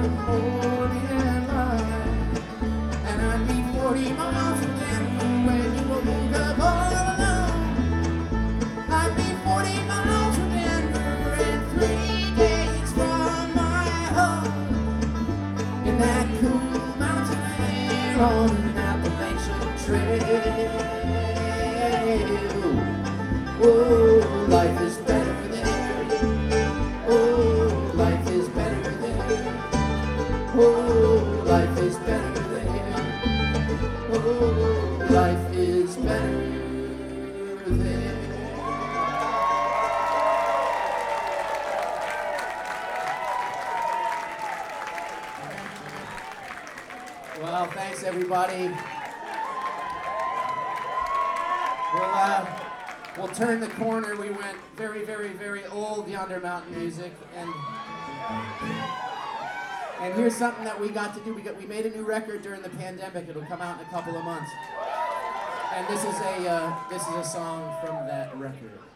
the morning light. And I'd be 40 miles from Denver when you woke up all alone. I'd be 40 miles from Denver and 3 days from my home. In that cool mountain air on an Appalachian trail. Oh, life is better there. Oh, life is better there. Oh, life is better there. Oh, life is better there. Well, thanks everybody. We'll turn the corner. We went very, very, very old Yonder Mountain music, and here's something that we got to do. We made a new record during the pandemic. It'll come out in a couple of months, and this is a song from that record.